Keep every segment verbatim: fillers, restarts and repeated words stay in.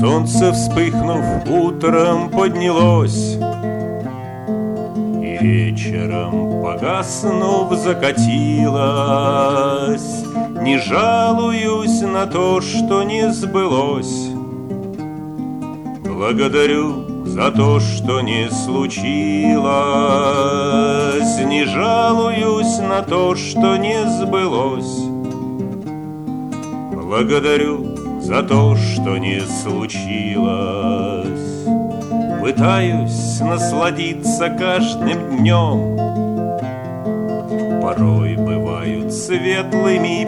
Солнце, вспыхнув, утром поднялось, и вечером, погаснув, закатилось. Не жалуюсь на то, что не сбылось. Благодарю за то, что не случилось. Не жалуюсь на то, что не сбылось. Благодарю за то, что не случилось. Пытаюсь насладиться каждым днем. Порой бывают светлыми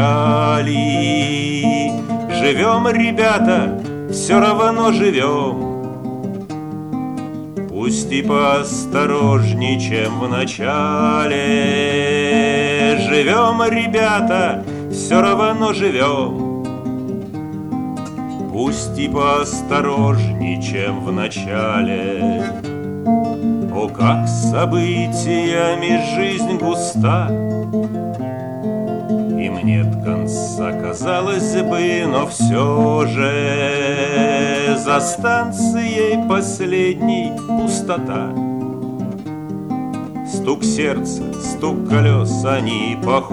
печали. Живем, ребята, все равно живем. Пусть и поосторожней, чем в начале. Живем, ребята, все равно живем. Пусть и поосторожней, чем в начале. О, как событиями жизнь густа, им нет конца, казалось бы, но все же за станцией последней пустота. Стук сердца, стук колес, они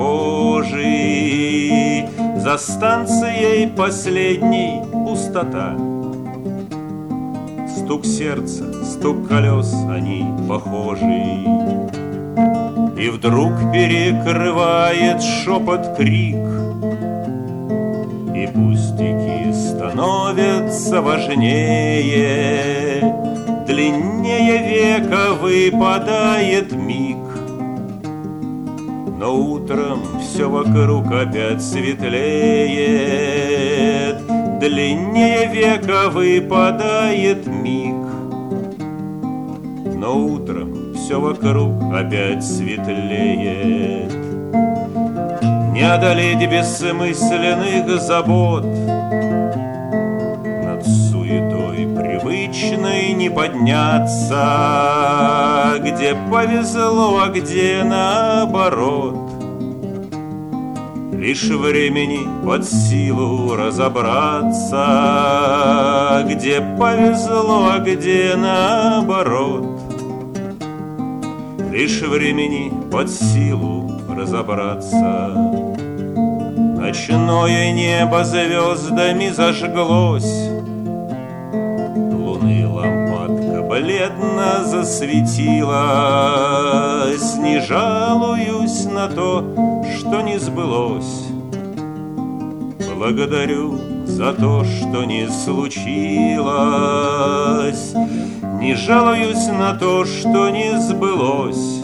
похожи. За станцией последней пустота. Стук сердца, стук колес, они похожи. И вдруг перекрывает шепот крик, и пустяки становятся важнее. Длиннее века выпадает миг, но утром все вокруг опять светлеет. Длиннее века выпадает миг, но утром все вокруг опять светлеет. Не одолеть бессмысленных забот, над суетой привычной не подняться. Где повезло, а где наоборот, лишь времени под силу разобраться. Где повезло, а где наоборот, лишь времени под силу разобраться. Ночное небо звездами зажглось, луны лампадка бледно засветилась. Не жалуюсь на то, что не сбылось. Благодарю за то, что не случилось. Не жалуюсь на то, что не сбылось.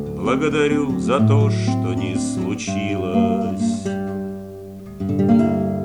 Благодарю за то, что не случилось.